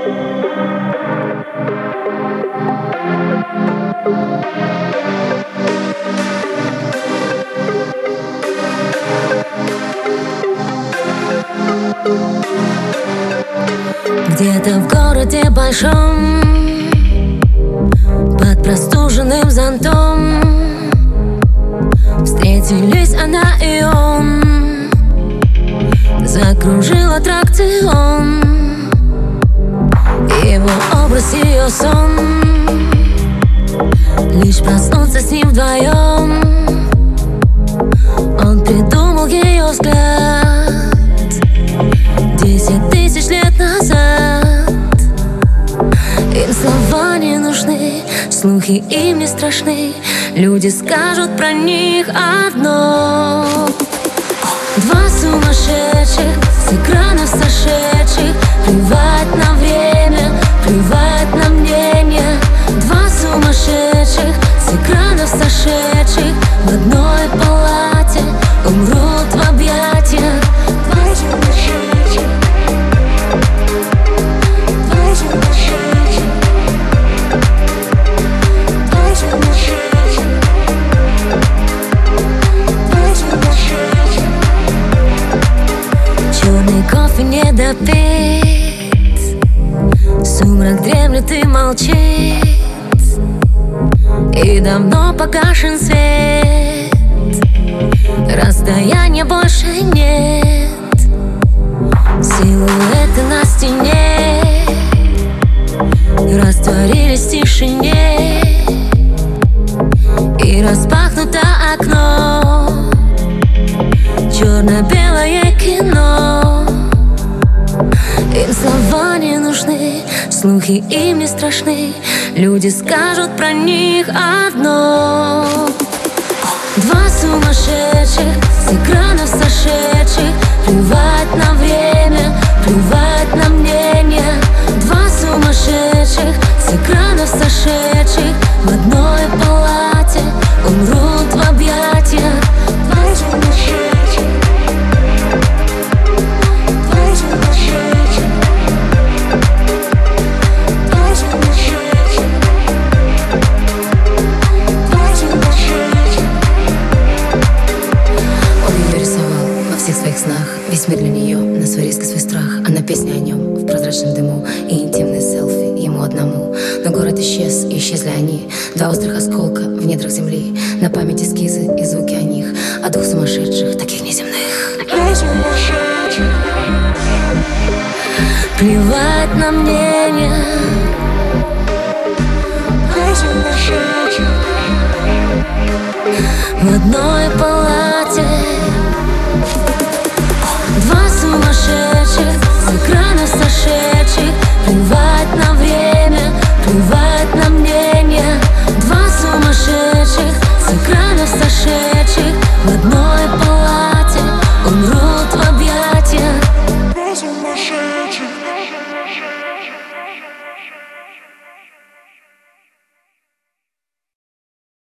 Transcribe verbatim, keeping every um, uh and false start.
Где-то в городе большом, под простуженным зонтом, встретились она и он. Закружил аттракцион, его образ, ее сон. Лишь проснуться с ним вдвоем, он придумал ее взгляд десять тысяч лет назад. Им слова не нужны, слухи им не страшны. Люди скажут про них одно: два сумасшедших, с экранов сошедших. Плевать на время, плевать на мнение. Два сумасшедших, с экранов сошедших. В одной палате умрут в объятиях. Два сумасшедших, два сумасшедших, два сумасшедших, два сумасшедших. Черный кофе не допит, сумрак дремлет и молчит, и давно погашен свет. Расстояния больше нет, силуэты на стене растворились в тишине, и распахнуто окно. Черно-белое кино. Им слова не нужны, слухи им не страшны. Люди скажут про них одно: два сумасшедших, с экранов сошедших. Плевать на время, плевать на мнение. Два сумасшедших, с экранов сошедших. В одной палате умрут в объятиях. Два сумасшедших, два сумасшедших, два сумасшедших, два сумасшедших. Он ее рисовал во всех своих снах. Весь мир для нее, на свой риск и свой страх. Она песня о нем в прозрачном дыму, и интимные селфи ему одному. Но город исчез, и исчезли они. Два острых осколка в недрах земли. На память эскизы и звуки о них. О двух сумасшедших, таких неземных. Два сумасшедших. Плевать на мнение. Два сумасшедших. В одной палате